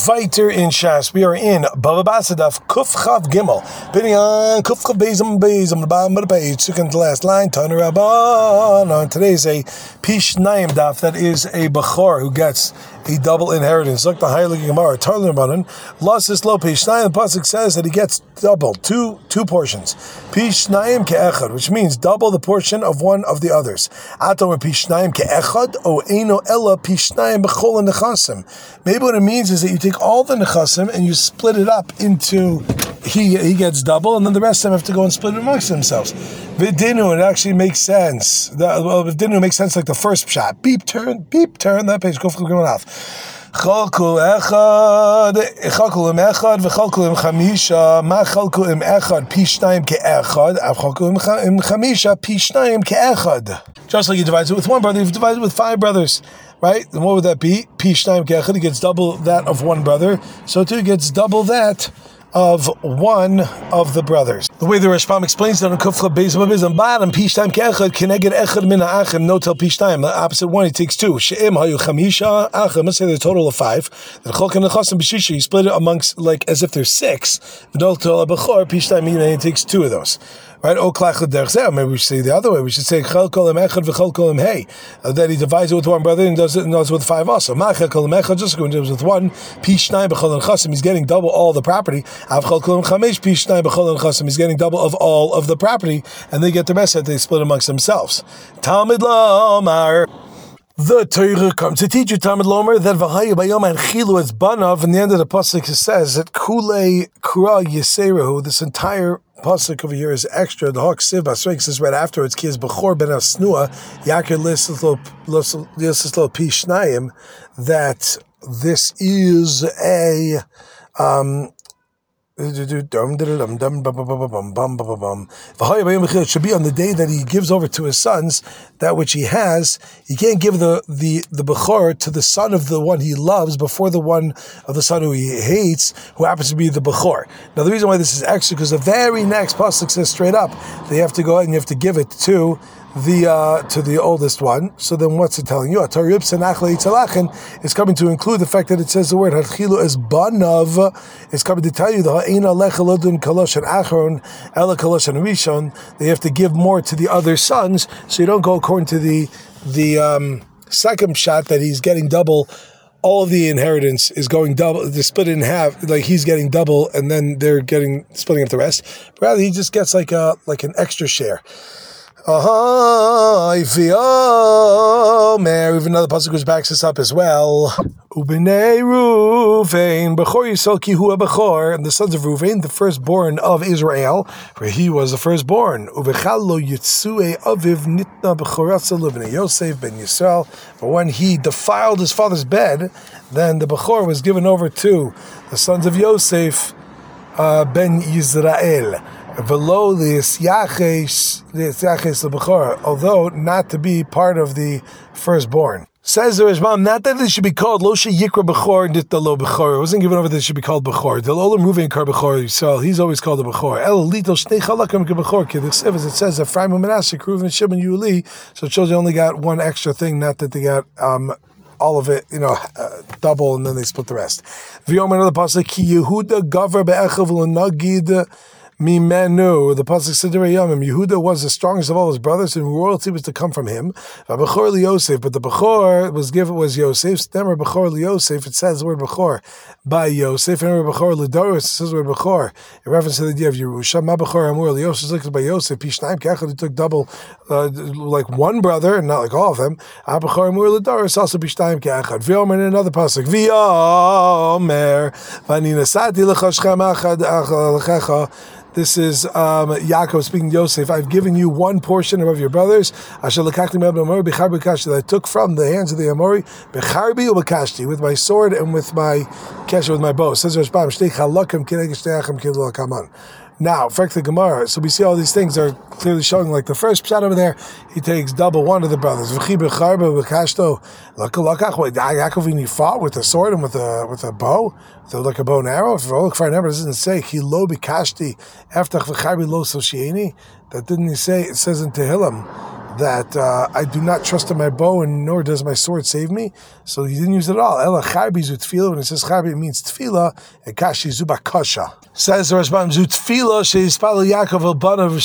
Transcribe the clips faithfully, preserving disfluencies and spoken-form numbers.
Viter in Shas. We are in Bava Basra Daf Kuf Chav Gimel. Bidding on Kuf Chav Bezim Bezim, the bottom of the page, second to last line. Tanu Rabban. On today's a Pish Naim Daf, that is a Bechor who gets a double inheritance. Look, the Heilige Gemara. Tanu Rabbanan. Losses low Pish Naim. The pasuk says that he gets double, two two portions. Pish Naim ke'echad, which means double the portion of one of the others. Ato Pish Naim ke'echad o eino ella Pish Naim b'chol nechasim. Maybe what it means is that you take all the nechasim and you split it up into, he he gets double, and then the rest of them have to go and split it amongst themselves. Vidinu, it actually makes sense. The, well, Vidinu makes sense like the first shot. Beep, turn, beep, turn, that page, go for going off. Chalku echad, chalku im echad, v'chalku im chamisha, ma chalku im echad, pi shnayim ke'echad, av chalku im chamisha, pi shnayim ke'echad. Just like you divide it with one brother, you've divided it with five brothers. Right? Then what would that be? Pi shnayim ke'echad, he gets double that of one brother, so too he gets double that of one of the brothers. The way the Rashbam explains that on Kufla Beis Mabizam bottom, Pishtayim Ke'echad Keneged Echad Min Ha'achim, no tel Pishtayim. The opposite one, he takes two. She'im Hayu Chamisha Achim. Let's say there's a total of five. The Cholkan Nechasim B'Shisha, you split it amongst like as if there's six. V'dol Tel Bechor Pishtayim, he takes two of those. Right? O klach l'derech. Maybe we should say the other way. We should say chel kol im echad v'chel kol im hey. That he divides it with one brother and does it and does it with five also. Ma chel kol im echad, just going to do it with one. Pi shnayim b'chol nechasim. He's getting double all the property. Av chel kol im chamesh pi shnayim b'chol nechasim. He's getting double of all of the property, and they get the rest that they split amongst themselves. Talmid lomar. The Torah comes to teach you, Talmud Lomer, that v'hayu bayom and chilu es banav. In the end of the pasuk, it says that kulei kura yiserahu. This entire pasuk over here is extra. The Hawk Siv Basreik says right afterwards, Ki es bechor ben asnua yakir lislo pi shnayim. That this is a um. It should be on the day that he gives over to his sons that which he has. He can't give the the the bechor to the son of the one he loves before the one of the son who he hates, who happens to be the bechor. Now the reason why this is extra, because the very next pasuk says straight up they have to go ahead and you have to give it to the uh, to the oldest one. So then what's it telling you? It's coming to include the fact that it says the word Hatchilu es banav. It's coming to tell you the Ha'ina lecha lodun kalosh and achron ela kalosh and rishon. They have to give more to the other sons, so you don't go according to the the um, second shot that he's getting double. All of the inheritance is going double. They're split in half. Like he's getting double, and then they're getting splitting up the rest. But rather, he just gets like a like an extra share. Uh-huh. Even another pasuk which backs this up as well. Ubnei Ruvain, Bechor Yisrael ki hu Bechor, and the sons of Ruvain, the firstborn of Israel, for he was the firstborn. Uvechal lo yitzue aviv nitna bechorasa livnei Yosef ben Yisrael. But when he defiled his father's bed, then the Bechor was given over to the sons of Yosef uh, ben Yisrael. Velo li'isyaches l'bechor, although not to be part of the firstborn. Says the Rashbam, not that it should be called Lo Sheyikra Bechor Nitna Lo Bechor. It wasn't given over that it should be called Bechor. Del Olam Ruvain Kar Bechor Yisrael. He's always called a Bechor. El Lito Shnei Chalakim Ke Bechor. As it says, Ephraim and Manasseh, Reuven, Shimon, Yuli. So it shows they only got one extra thing, not that they got um, all of it, you know, uh, double, and then they split the rest. V'yom another pasuk Ki Yehuda Gavar Be'echav L'Nagid Mimenu, the pasuk said to Yamim, Yehuda was the strongest of all his brothers, and royalty was to come from him. Bechor Yosef, but the Bechor was given was Yosef. Never Bechor Yosef. It says the word Bechor by Yosef. And Bechor Lidoros, it says the word Bechor in reference to the idea of Yerusha. Ma Bechor Amur Yosef is by Yosef. Pishnaim Kechad, he took double, uh, like one brother, and not like all of them. Ah Bechor Amur Lidoros also Pishnaim Kechad. V'yomer in another pasuk. V'yomer Vanina Sati L'Chashchem Achad L'Checha. This is um, Yaakov speaking to Yosef. I've given you one portion of your brothers. That I took from the hands of the Amori, with my sword and with my kesher, with my bow. Says Rashbam, now, fact the Gemara. So we see all these things are clearly showing, like the first shot over there, he takes double one of the brothers. Yaakov, when he fought with a sword and with a with a bow, so like a bow and arrow. If you look for an arrow, it doesn't say he lo bikashti eftach v'charbi lo soshieni. That didn't he say? It says in Tehillim that uh, I do not trust in my bow, and nor does my sword save me. So he didn't use it at all. Ela charbi zu tefillah. When it says charbi, it means tefillah. Ekashi zu bakasha. Says the Rashbam zu tefillah sheyispal Yaakov el banav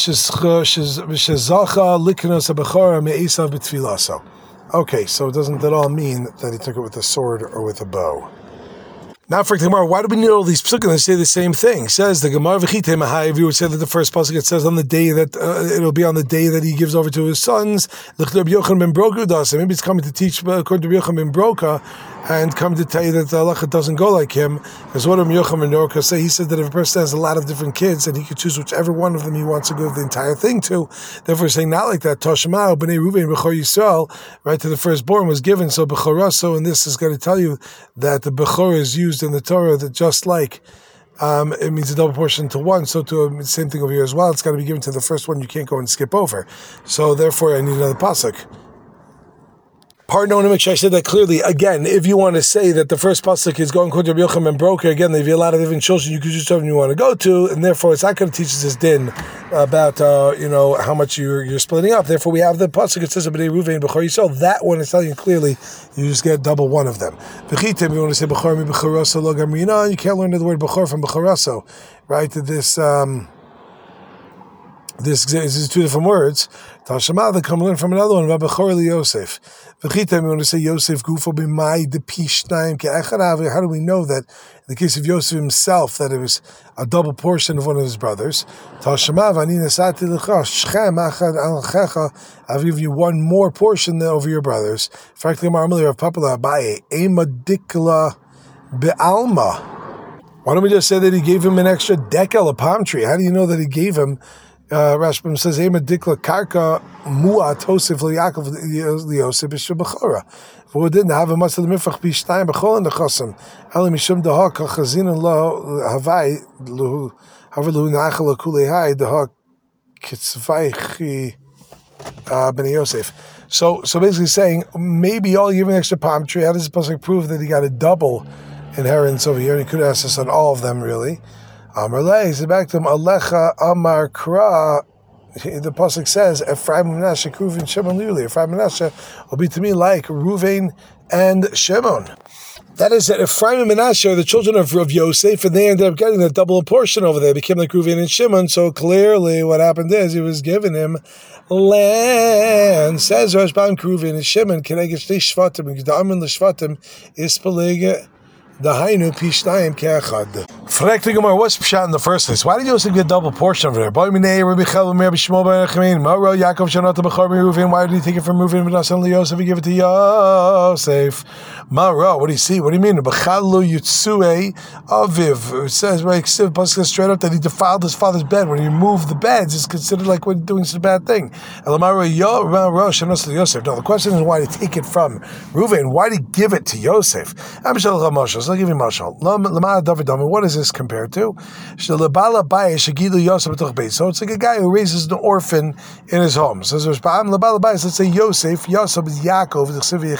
v'shezacha liknos habechora me'esav b'tefillah. Okay, so doesn't that all mean that he took it with a sword or with a bow? Now for the Gemara, why do we need all these psukim that say the same thing? It says the Gemara v'chitei mahayev. You would say that the first pasuk it says on the day that uh, it'll be on the day that he gives over to his sons. Maybe it's coming to teach according to Rabbi Yochanan ben Broka, and come to tell you that the halacha doesn't go like him. Because what Rabbi Yochanan ben Broka say, he said that if a person has a lot of different kids, and he could choose whichever one of them he wants to give the entire thing to. Therefore, he's saying not like that. Toshmao b'nei Ruvain b'chor Yisrael, right to the firstborn was given. So b'choraso, and this is going to tell you that the b'chor is used in the Torah that just like um, it means a double portion to one, so to the same thing over here as well. It's got to be given to the first one. You can't go and skip over. So therefore, I need another pasuk. Pardon, I want to make sure I said that clearly. Again, if you want to say that the first pasuk is going to Rabbi Yochanan ben Broka, again, they have a lot of different children. You could choose whichever you want to go to, and therefore it's not going to teach us this din about uh, you know how much you're you're splitting up. Therefore, we have the pasuk that says B'nei Ruvain b'chor Yisrael. That one is telling you clearly you just get double one of them. V'chitem, you want to say b'chor mi b'choraso lo gamrina. You can't learn the word b'chor from b'choraso, right? This. Um, This, this is two different words. Tashema, they come learn from another one. B'chor li Yosef. V'chitem, you want to say Yosef gufo b'mai depishnayim ke'echad. How do we know that in the case of Yosef himself that it was a double portion of one of his brothers? Tashema v'ani nesati l'cha shchem achad al checha. I'll give you one more portion than over your brothers. Frankly, Marmali of Papala Abaye ema dikla be'alma. Why don't we just say that he gave him an extra decal, a palm tree? How do you know that he gave him? Uh, Rashbam says, "Ema dikla karka mua tosif liYaakov liYosef b'shebachora." For it didn't have a much of the mifach b'shtayim b'chol and the chasam. Eli mishum dahak chazin lo havai lu havilu nachal kulehai dahak kitzvaychi b'nei Yosef. So, so basically saying maybe all you give an extra palm tree. How does it supposed to prove that he got a double inheritance over here? And he could ask us on all of them, really. Amar lei, so back to him, Alecha Amar Kra, the pasuk says, Ephraim Menashe, Reuven, Shimon, Luli. Ephraim Menashe will be to me like Reuven and Shimon. That is that Ephraim and Menashe are the children of, of Yosef, and they ended up getting the double portion over there. It became like Reuven and Shimon, so clearly what happened is he was giving him land. Says Rashbam, Reuven and Shimon, Keneged Shtei Shvatim, because the Amin L'Shvatim is Pelega. The Hainu Pishnayim Ke'achad. Frek the Gemara, what's Pshat in the first place? Why did Yosef get a double portion over there? Boy Minei, Rabbi Chelva, Rabbi Shmuel ben Yechamin, Maro Yaakov Shanot B'chor Reuven. Why did he take it from Reuven and not suddenly Yosef? He gave it to Yosef. Maro, what do you see? What do you mean? B'chalu Yitzue Aviv. It says right, straight up that he defiled his father's bed. When he removed the beds, it's considered like when doing such a bad thing. Elamaro Yo Maro Shanot Yosef. No, the question is why did he take it from Reuven? Why did he give it to Yosef? Amshal Ramosha. I'll give you mashal. What is this compared to? So it's like a guy who raises an orphan in his home. So let's say Yosef, Yosef is Yaakov,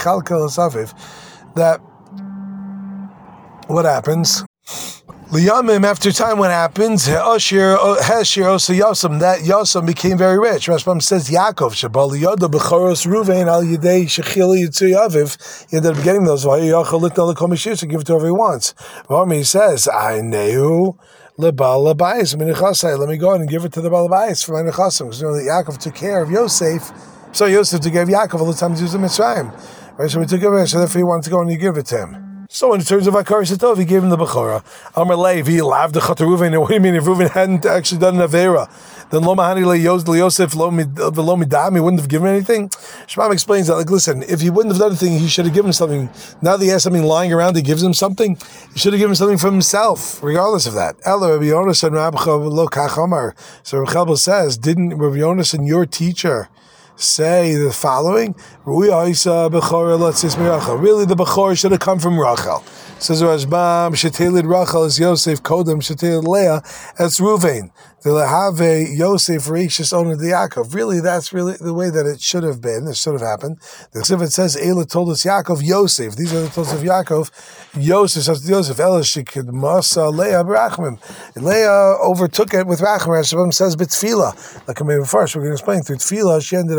that what happens? Liyamim, after time, what happens? Heshir, Heshir, Osa Yosem, that Yosem became very rich. Rashbam says Yaakov, Shabal Yoda, Bechoros Ruvain, Al Yidei, Shechil Yitzu Yaviv. He ended up getting those. Why Yachal Litna Lekomishir to give it to whoever he wants. Rami says, I Nehu, Lebal Labayis, Minichasai. Let me go in and give it to the Balabayis for my Nechasim. Because you know that Yaakov took care of Yosef. So Yosef to give Yaakov all the time to use the Mitzrayim. Right, so we took it away, so therefore he wanted to go and he give it to him. So in terms of Akaris Atov, he gave him the Bechora. Amar Lev, he loved the Chata Reuven. What do you mean if Reuven hadn't actually done an Avera? Then Lo Mahani Le Yosef Lo Midam, he wouldn't have given anything? Shmuel explains that, like, listen, if he wouldn't have done anything, he should have given something. Now that he has something lying around, he gives him something. He should have given something from himself, regardless of that. Ella Rabbi Yonasan Rabcha Lo Kach Amar. So Rabbi Chelba says, didn't Rabbi Yonasan, your teacher, say the following? Really, the Bechor should have come from Rachel. Says Rashbam, Shetelid Rachel is Yosef, Kodem, Shetelid Leah, that's Ruvain. The Lehave Yosef Reishis owner the Yaakov. Really, that's really the way that it should have been. It should have happened. The Chsivit says, Eila told us Yaakov, Yosef. These are the tolls of Yaakov. Yosef says to Yosef, Ela Shekid Masa Leah B'Rachmim. Leah overtook it with Rachmim. Rashbam says, B'Tfila. Like I made first, we're going to explain through Tfila, she ended up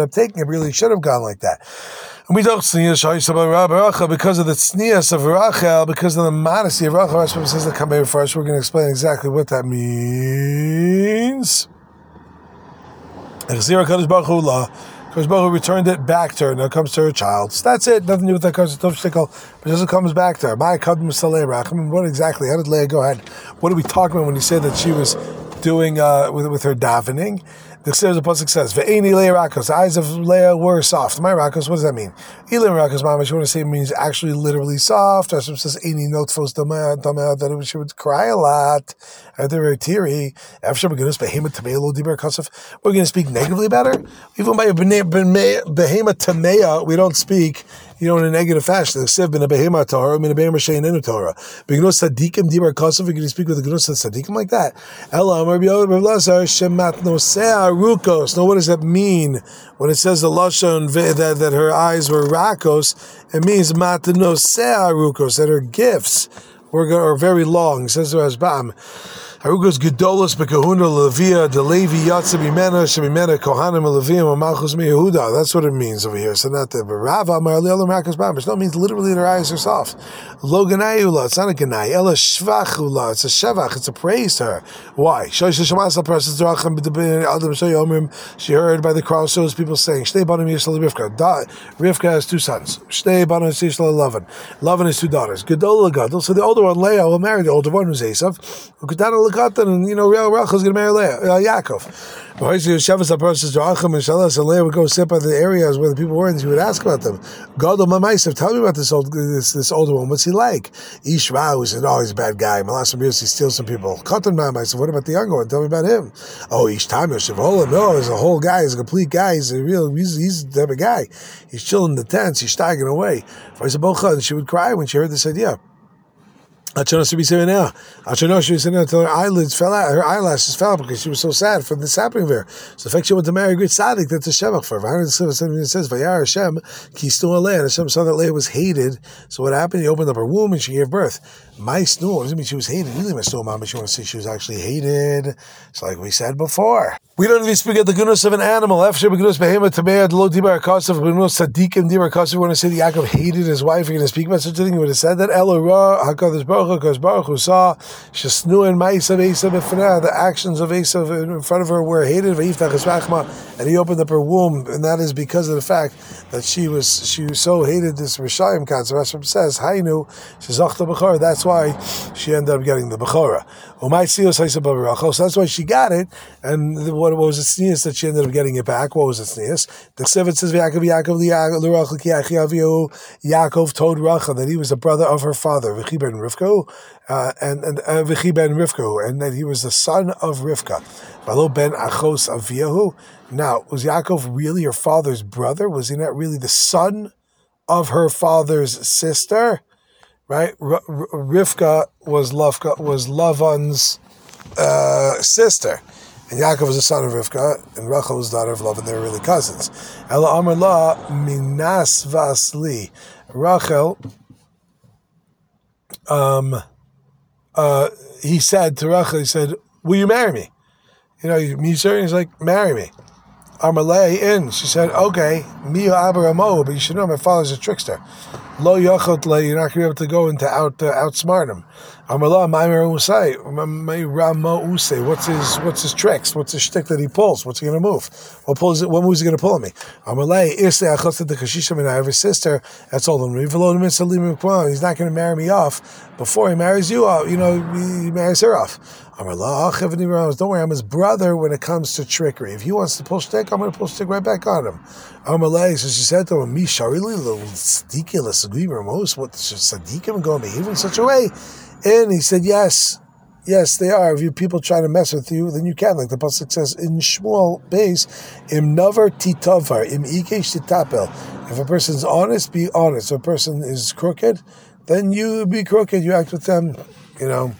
up taking it, really should have gone like that. And we don't see because of the tznius of Rachel, because of the modesty of Rachel. Rashi says that come here first. We're going to explain exactly what that means. Because Baruch Hu returned it back to her. Now it comes to her child. So that's it. Nothing to do with that comes to Tov Shtickle, but just it comes back to her. What exactly? How did Leah go ahead? What are we talking about when you say that she was doing uh, with with her davening? The pasuk says, "Ve'eni Leah Rakos." The eyes of Leah were soft. My Rakos. What does that mean? Elim Rakos, Mama. You want to say it means actually, literally soft. Rashi says, "Eni notfos damah damah," that she would cry a lot. And they're very teary. After we're going to speak we're going to speak negatively about her. Even by behema tamea, we don't speak, you know, in a negative fashion. The siv ben a behema Torah, in a behema shein enu Torah. Begnos sadikim dibar kasav. We're going to speak with the gnos sadikim like that. Ela Amar B'Yod B'Lazar shemat nosea rukos. Now, what does that mean when it says the lashon that that her eyes were rakos? It means mat nosea rukos, that her gifts were are very long. It says the Rashbam. Harugos Gedolos Bekahuna Levia De Levi Yatsa Bimena Shemimena Kohanim Levim Malchus Yehuda. That's what it means over here. So not the Rava Marliel Marcus Bamish. No, it means literally their eyes are soft. Loganayula. It's not a ganai. Ella Shvachula. It's a shavach. It's a praise to her. Why? Shoisha Shamasal Presses Dracham Adam Shoyomrim. She heard by the crossroads people saying Shtei Banim Yisrael Rivka. Rivka has two sons. Shtei Banim Yisrael Lavan. Lavan has two daughters. Gedola Gadol. So the older one, Leah, will marry the older one, who's Esav. And you know, Rachel is going to marry Leah, uh, Yaakov. And Leah would go sit by the areas where the people were, and she would ask about them. God, tell me about this old, this, this older one. What's he like? Ishra, who said, "Oh, he's a bad guy. Malasam he steals some people." Katan Mamaisa, what about the younger one? Tell me about him. Oh, Ishtam Yoshevola. No, he's a whole guy. He's a complete guy. He's a real. He's, he's the type of guy. He's chilling in the tents. He's staggering away. And she would cry when she heard this idea. Until her eyelids fell out, her eyelashes fell out because she was so sad for this happening to her. So the fact she went to marry a great tzaddik, that's a shevach for her. It says, "Vayar Hashem kistu aleh," and Hashem saw that Leah was hated. So what happened? He opened up her womb and she gave birth. My snu, what does it mean she was hated? Really, my snu, mom, but you want to say she was actually hated. It's like we said before. We don't even speak of the goodness of an animal. After begunus behema tamei lo dibar kasav begunus sadikim dibar kasav. We want to say that Yaakov hated his wife. You're going to speak about such a thing. You would have said that Elo ra hakadosh baruch hu, because Baruch Hu saw shesnu and ma'asav Esav b'fnei, the actions of Esav in front of her were hated. V'yiftach es rachma, and he opened up her womb, and that is because of the fact that she was she so hated this Rishayim concept. Rashi says Hainu shezachta b'chora. That's why she ended up getting the b'chora. So that's why she got it. And what, what was the sneeze that she ended up getting it back? What was the sneeze? The Ksevit says Yaakov Yaakov Yaakov told Rachel that he was the brother of her father, V'chi ben Rivka, uh, and and uh, V'chi ben Rivka, and that he was the son of Rivka. V'lo ben Achos Aviyahu. Now, was Yaakov really her father's brother? Was he not really the son of her father's sister? Right, R- R- Rivka was Lavka, was Lavan's uh, sister, and Yaakov was the son of Rivka, and Rachel was the daughter of Lavan. They were really cousins. Ela Amar La Minas Vasli. Rachel, um, uh, he said to Rachel, he said, "Will you marry me? You know, you me sir." He's like, "Marry me." Amalei in. She said, "Okay, Mio Abaramo, but you should know my father's a trickster. Lo yachot le, you're not going to be able to go into out uh, outsmart him. Amala Maimer Usay, May Ramo Usay. What's his what's his tricks? What's his shtick that he pulls? What's he going to move? What pulls it? What moves he going to pull on me? Amalei Isay Achot the Kashisha, and I have a sister. That's all. He's not going to marry me off before he marries you off. You know, he marries her off." Don't worry, I'm his brother when it comes to trickery. If he wants to pull shtick, I'm going to pull shtick right back on him. So she said to him, "Me sharili lo sadikilas agreement. What should sadikim go and behave in such a way?" And he said, "Yes, yes, they are. If you people try to mess with you, then you can." Like the pasuk says in Shmuel base, "Im navar titavar, im ikesh titapel." If a person's honest, be honest. If a person is crooked, then you be crooked. You act with them, you know,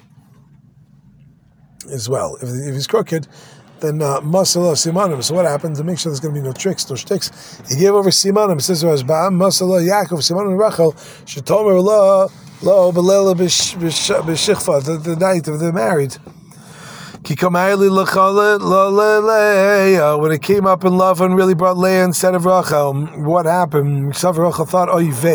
as well. If, if he's crooked, then masala uh, simanim. So what happened to make sure there's going to be no tricks, no shticks? He gave over simanim. It says Rashbam masala Yaakov simanim Rachel shetomer lo lo belela b'shichva, the the night of the married. When it came up in love and really brought Leah instead of Rachel, what happened? Rachel thought,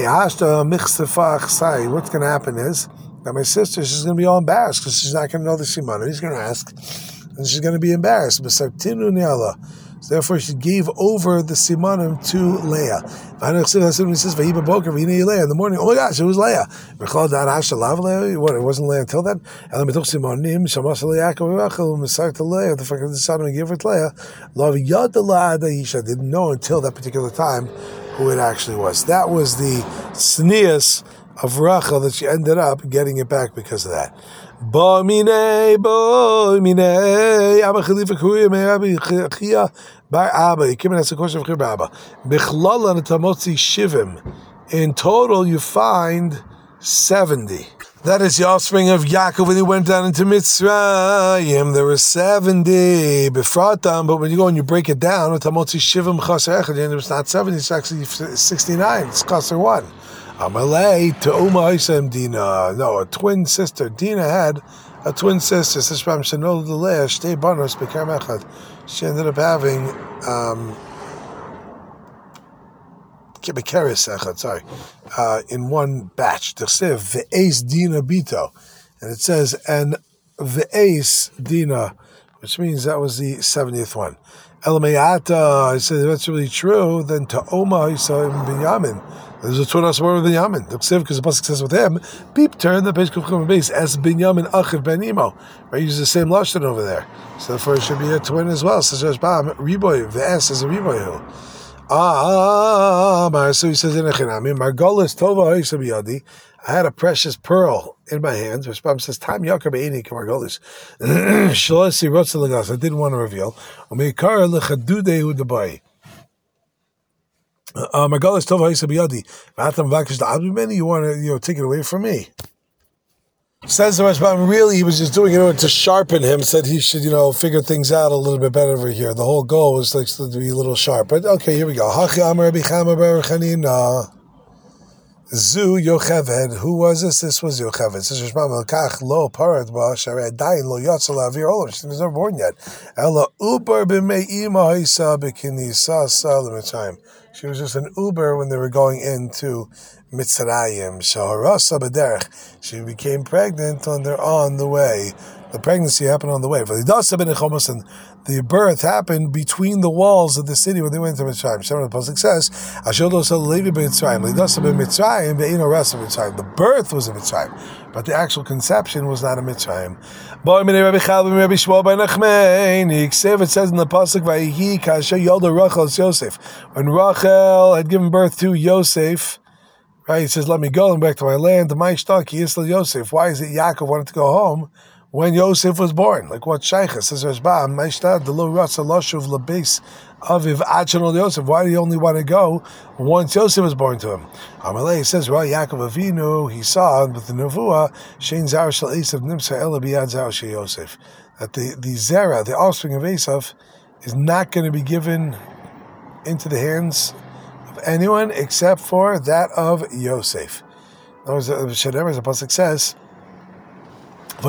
what's going to happen is that my sister, she's going to be all embarrassed because she's not going to know the Simon. He's going to ask, and she's going to be embarrassed. So therefore, she gave over the Simanim to Leah. And he says, in the morning, oh my gosh, it was Leah. What, it wasn't Leah until then? The fuck the son and gave it to Leah. He didn't know until that particular time who it actually was. That was the sneas of Rachel that she ended up getting it back because of that. Ba mine, ba mine, Abba Khalifa Kuya, me Rabbi Chia bar Abba. He came and asked a question of Chir Abba. Bichlala netamotzi shivim. In total, you find seventy. That is the offspring of Yaakov when he went down into Mitzrayim. There were seventy befratam, but when you go and you break it down, netamotzi shivim chaser echad, and it's not seventy; it's actually sixty-nine. It's chaser one. Amalei to Uma Isam Dina. No, a twin sister. Dina had a twin sister. She ended up having um sorry, uh, in one batch. Ve'es Dina Bito. And it says, and Ve'es Dina, which means that was the seventieth one. Elamayata, I said, if that's really true, then to Oma Isam Binyamin. There's a twin also with Binyamin. The Ksiv, because the pasuk says with him, beep turn the page kufchum base as Binyamin achiv ben imo. Right, use the same lashon over there. So therefore, it should be a twin as well. So Josh Bam Riboy v'es is a Riboy. Ah, so he says in a chinami Margolis Tova Hoisa Biyadi. I had a precious pearl in my hands. Which Bam says time Yakar Be'ini Margolis. Shalasi Rotsa Lagas. I didn't want to reveal. Umeikar lechadude udabai. Uh, my God is Tova Hisa Biyadi. You want to, you know, take it away from me? Says the Rashbam, really, he was just doing it in order to sharpen him. Said he should, you know, figure things out a little bit better over here. The whole goal was like to be a little sharp. But okay, here we go. Hachi Amar Rabbi Chama bar Chanina. Zu Yocheved. Who was this? This was Yocheved. Says Rashbam, Lekach lo parad ba sharei dayin lo yatzel avir olam. She was never born yet. Ella ubar b'mei ima ha'isa b'kinisa sa l'mitzrayim. She was just an Uber when they were going into Mitzrayim. Shaharasa b'derech. She became pregnant when they're on the way. The pregnancy happened on the way. And the birth happened between the walls of the city when they went to Mitzrayim. Shemar the pasuk says, the birth was in Mitzrayim, but the actual conception was not in Mitzrayim. It says in the pasuk, when Rachel had given birth to Yosef, right? He says, "Let me go and back to my land." The Ma'ishtaki is still Yosef. Why is it Yaakov wanted to go home when Yosef was born? Like what Sheicha says, Rashba, Ma'ishtad, the lo ratza loshuv labes aviv achanol Yosef. Why did he only want to go once Yosef was born to him? Amalei says, "Right, Yaakov Avinu, he saw with the nevuah shein zar shel Esav nimsa ela biyad zar shel Yosef, that the the zera, the offspring of Esav, is not going to be given into the hands of anyone except for that of Yosef." In other words, the pasuk says, the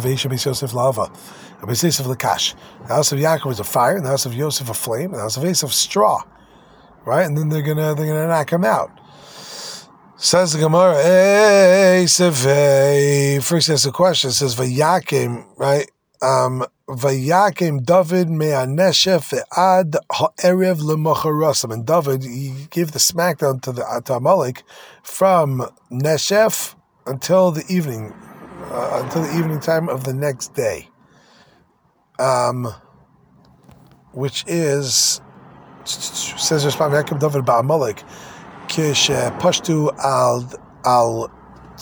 house of Yaakov is a fire, and the house of Yosef a flame, and the house of Esav straw. Right? And then they're gonna they're gonna knock him out. Says the Gemara, Esav. First he asks a question, it says Vayakim, right? Um Vayakim David me'aneshef ad ha'erev lemacharasam. And David, he gave the smackdown to the to Amalek from Neshef until the evening. Uh, until the evening time of the next day, um, which is says Rashbam Yaakov David ba'Amalek kish pashtu al al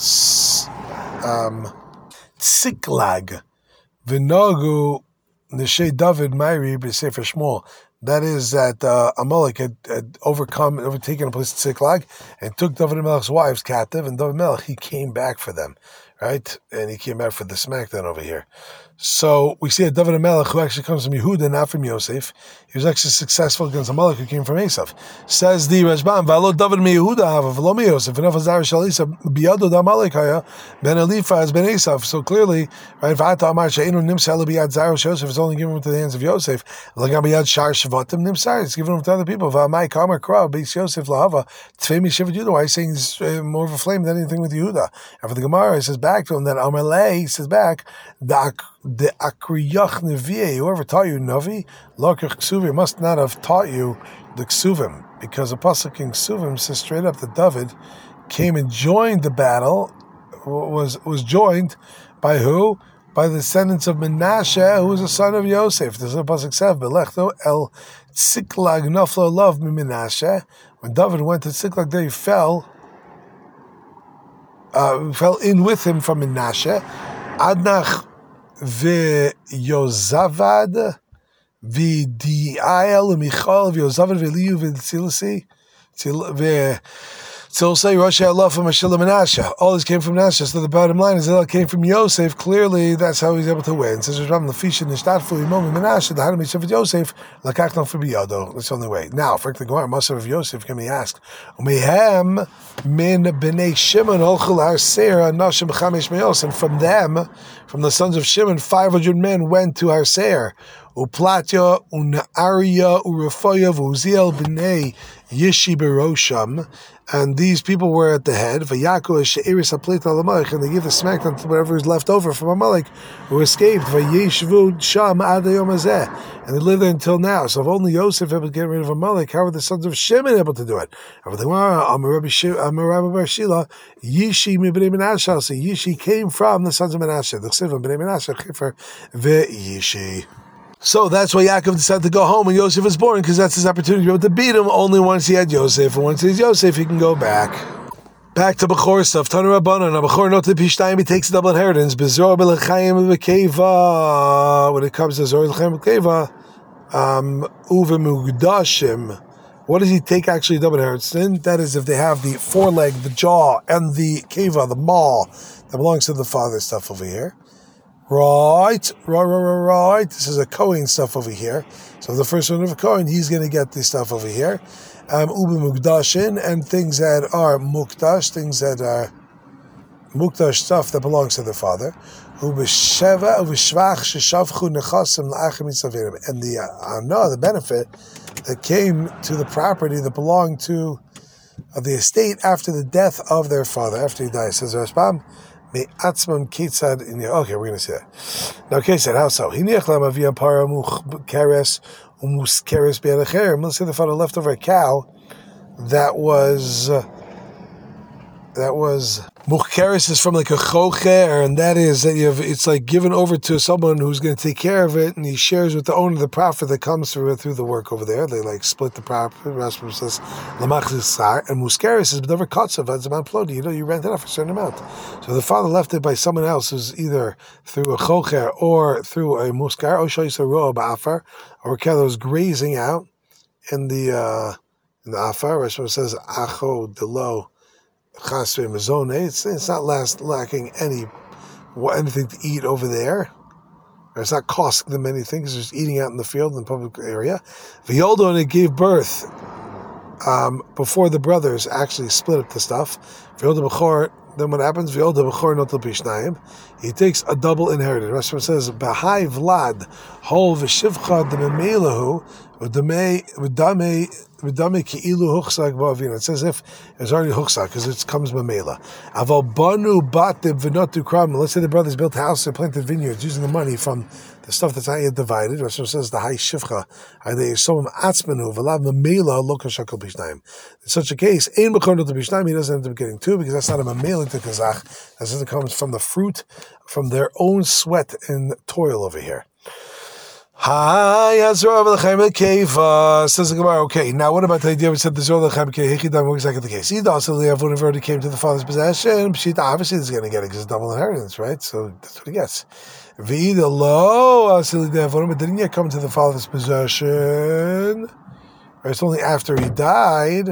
um tziklag v'nogu neshei David Mairi b'Sefer Shmuel. That is that uh, Amalek had, had overcome, overtaken a place at Tziklag, and took David Melech's wives captive, and David Melech, he came back for them. right? And he came back for the smackdown over here. So we see a David HaMelech who actually comes from Yehuda, not from Yosef. He was actually successful against a Amalek who came from Esav. Says the Rashbam, "V'alo David mi Yehuda hava v'lo mi Yosef v'naf azar shalisa biyado da Amalek haya ben Eliphaz ben Esav." So clearly, right? V'ata amar she'enu nimsa elu biyad zar Yosef is only given into the hands of Yosef. L'gam biyad shar shvatim nimsar. It's given to other people. V'amai kamer krav beis Yosef lahava tfei mi shivat Yehuda. Why he's saying he's more of a flame than anything with Yehuda? After the Gemara, he says back to him that Amar Lei, he says back the the Akriyach Nevi'eh, whoever taught you Navi, Lokach Ksuvim, must not have taught you the Ksuvim, because the Pasuk in Ksuvim says straight up that David came and joined the battle, was was joined by who? By the descendants of Menashe, who was a son of Yosef. This is the Pasuk says, Belechto El Tziklag Naflo Love Mi Menashe. When David went to Tziklag, there he fell, uh, fell in with him from Menashe. Adnach v'Yozavad v'Di'ayel v'Michal v'Yozavad v'Eliyu v'Tzilasi v'Tzilasi Rosh Allah from Ashila Menashe. All this came from Menashe. So the bottom line is that it came from Yosef. Clearly, that's how he's able to win. Says Ram Lafisha Nishtadfu Imom Menashe. The Hadam Yosef Yosef Lakachna for Biyado. That's the only way. Now, for the Gemara, Maser of Yosef can be asked. Umehem min b'nei Shimon olchul har Seir nashim chamesh meos, and from them, from the sons of Shimon, five hundred men went to Har Seir. Uplatya uNaariya uRafoya v'Uziel b'nei Yishi berosham, and these people were at the head. Vayaku she'eris haplit alamalek, and they give the smackdown to whatever is left over from Amalek who escaped. Vayishvu sham ad hayom hazeh, and they lived there until now. So if only Yosef able to get rid of Amalek, how were the sons of Shimon able to do it? Yishi mibnei Menashe. So Yishi came from the sons of Menashe. The chsiv of bnei Menashe chifer veYishi. So that's why Yaakov decided to go home when Yosef was born, because that's his opportunity to be able to beat him. Only once he had Yosef, and once he has Yosef, he can go back. Back to Bechor stuff. Tanu Rabbanan. Now Bechor not to Pishtayim, he takes a double inheritance. Bezor belachayim bekeva. When it comes to Zor belachayim bekeva, um, uvemugdashim. What does he take actually double inheritance? That is if they have the foreleg, the jaw, and the keva, the maw, that belongs to the father stuff over here. Right, right, right, right. This is a Kohen stuff over here. So the first one of a Kohen, he's going to get this stuff over here. Um, Ubi Mukdashin, and things that are Mukdash, things that are Mukdash stuff that belongs to the father. Ubi Sheva, Ubi Shvach, Shishavchu Nechasim, La'achim Mitzavirim. And the uh, no, the benefit that came to the property that belonged to uh, the estate after the death of their father, after he died. Says Rashbam, Me atzman kitzad in the okay, we're gonna see that. Now, Kitzad, how so? Hiniach lam aviyam para much keres umus keres be'alacher. Let's say the father left over a cow that was uh, that was muchkeres is from like a chocher, and that is that you have it's like given over to someone who's going to take care of it, and he shares with the owner the profit that comes through through the work over there. They like split the profit. Rashi says lamach zisar, and muskeres is never kotzav adzaman plodi. You know, you rent it out for a certain amount. So the father left it by someone else, who's either through a chocher or through a muskar, or shoyis a roa ba'afar, or a cow that was grazing out in the uh, in the afar. Rashi says acho delo. It's, it's not last, lacking any anything to eat over there. It's not costing them anything. It's just eating out in the field in the public area. V'yoldo, and it gave birth um, before the brothers actually split up the stuff. V'yoldo b'chor. Then what happens? V'yoldo b'chor notel pishnayim. He takes a double inheritance. Rashi says, "B'hai Vlad hol v'shivcha d'memelahu v'damei v'damei v'damei ki'ilu huchsak ba'avina." It says if it's already huchsak because it comes mamela. Aval banu batim v'notu kram. Let's say the brothers built houses and planted vineyards using the money from the stuff that's not yet divided. Rashi says the high shivcha. Are they some atzmanu v'lav mamela lokashakol pishnayim? In such a case, ein b'chor notel pishnayim. He doesn't end up getting two because that's not a mamela to kazach. That's it comes from the fruit, from their own sweat and toil over here. Hi, says the Gemara. Okay, now what about the idea we said the Zor Lechem Keiv? What exactly the case? He also Leavun already came to the father's possession. Pshita obviously is going to get it because it's double inheritance, right? So that's what he gets. V'ida lo asili Leavun, but didn't yet come to the father's possession. It's only after he died.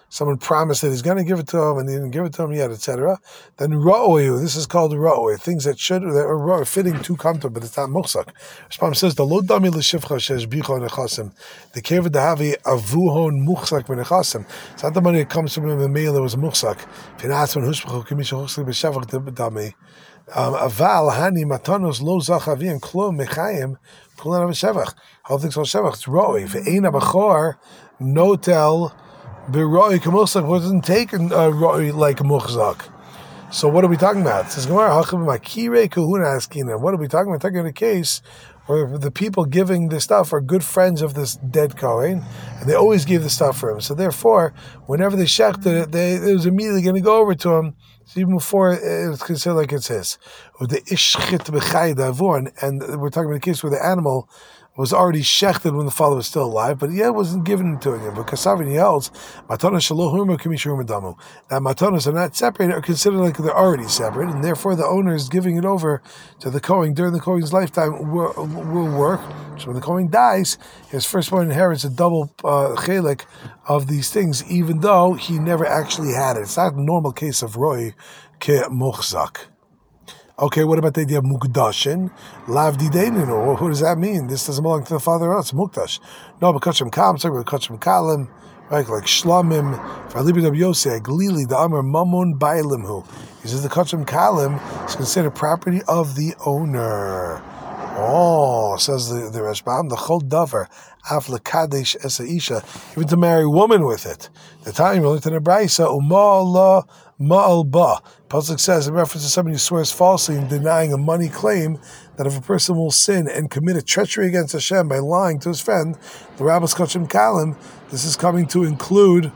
someone promised that he's going to give it to him and he didn't give it to him yet, et cetera. Then ra'oyu, this is called ra'oyu, things that should that are fitting too comfortable, but it's not muchzak. Shpam says the lo dami l'shivcha shesh bicho nechasim, the kever dahavi avuhon muchzak v'nechasim. It's not the money that comes from him in mail that was muchzak. Finas when hushpachu kimisha huchzak b'shavach dami. Aval hani matanos lo zachavi and klo mechayim kulan av shevach. How things called shevach? It's roi. Ve'eina b'chor notel b'roi k'muchzak wasn't taken uh, roi like muchzak. So what are we talking about? It says Gemara hacham makirei kahuna askina. What are we talking about? We're talking about a case where the people giving the stuff are good friends of this dead Kohen, and they always give the stuff for him. So therefore, whenever they shechted it, they it was immediately going to go over to him. So even before it's considered like it's his. With the ishchit b'chay davon, and we're talking about a case where the animal was already shechted when the father was still alive, but yet wasn't given to him. But Kasavin holds matanos shalohurma kamishur madamu. That matanos are not separated, are considered like they're already separate, and therefore the owner is giving it over to the Kohen during the Kohen's lifetime will, will work. So when the Kohen dies, his firstborn inherits a double uh, chelik of these things, even though he never actually had it. It's not a normal case of roi ke muchzak. Okay, what about the idea of mukdashin? Lav didenin, or what does that mean? This doesn't belong to the father or else. Mukdash. No, but kachim kalim, but kachim kalim, right? Like shlamim, v'alibid of Yosef, glili, the amar mamun bailimhu. He says the kachim kalim is considered property of the owner. Oh, says the, the Rashbam, the chol davar, af lekadesh es isha, even to marry a woman with it. The time we looked at a braysa, uma'ala ma'al ba. Pasuk says, in reference to somebody who swears falsely and denying a money claim, that if a person will sin and commit a treachery against Hashem by lying to his friend, the Rabbis Kachim Kalim, this is coming to include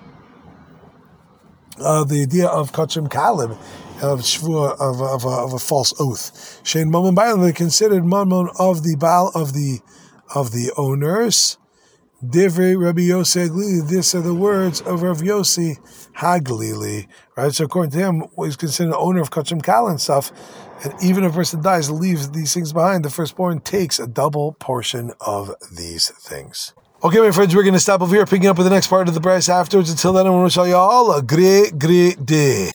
uh, the idea of Kachim Kalim, of shvua, of, of, of a false oath. Shein Mammon Bailam, they considered Mammon of the Baal of the of the owners. Divrei Rabbi Yossi Haglili. These are the words of Rav Yossi Haglili. Right. So according to him, he's considered the owner of Kachim Kal and stuff. And even if a person dies, leaves these things behind, the firstborn takes a double portion of these things. Okay, my friends, we're going to stop over here, picking up with the next part of the brass afterwards. Until then, I want to wish you all a great, great day.